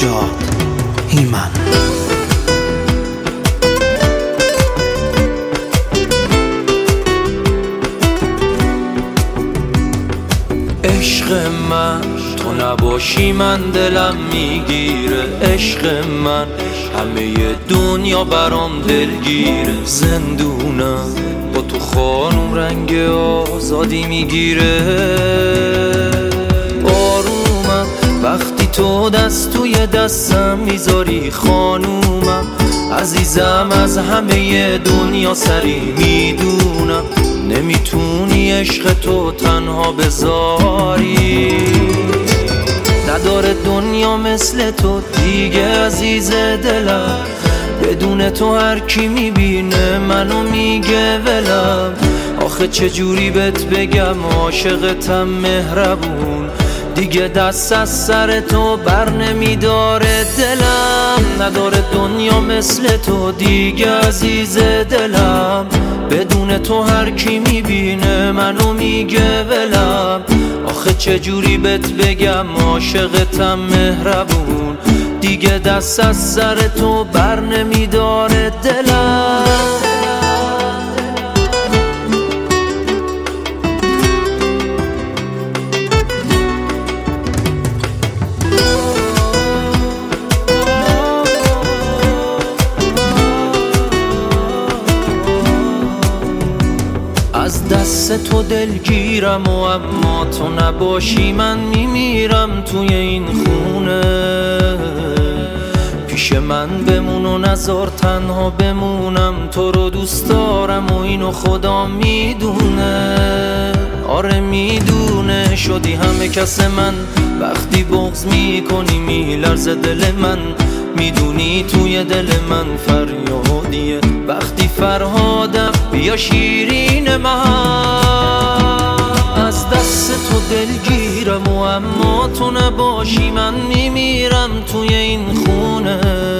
نجات هیمن. عشق من تو نباشی من دلم میگیره، عشق من همه دنیا برام دلگیره، زندونم با تو خانم رنگ آزادی میگیره، آرومم وقتی تو دست توی دستم میذاری، خانومم عزیزم از همه دنیا سری، میدونم نمیتونی عشق تو تنها بذاری، نداره دنیا مثل تو دیگه عزیز دلم، بدون تو هر کی میبینه منو میگه ولم، آخه چجوری بهت بگم عاشقتم مهربون، دیگه دست از سر تو بر نمیداره دلم، نداره دنیا مثل تو دیگه عزیز دلم، بدون تو هر کی میبینه منو میگه ولم، آخه چجوری بهت بگم عاشقتم مهربون، دیگه دست از سر تو بر نمیداره دلم. از دست تو دلگیرم و اما تو نباشی من میمیرم توی این خونه، پیش من بمون و نذار تنها بمونم، تو رو دوست دارم و اینو خدا میدونه، آره میدونه، شدی همه کس من وقتی بغض میکنی میلرزه دل من، میدونی توی دل من فریادیه وقتی فرهادم بیا شیرین من، از دست تو دلگیرم و اما تو نباشی من میمیرم توی این خونه،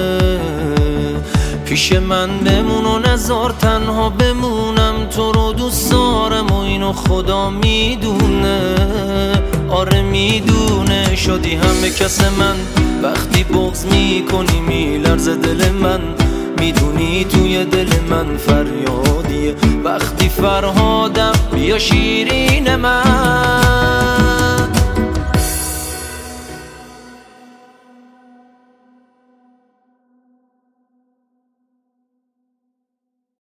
پیش من بمون و نذار تنها بمونم، تو رو دوست دارم و اینو خدا میدونه، آره میدونه، شدی همه کس من وقتی بغض میکنی میلرزه دل من، میدونی توی دل من فریادیه وقتی فرهادم بیا شیرین من.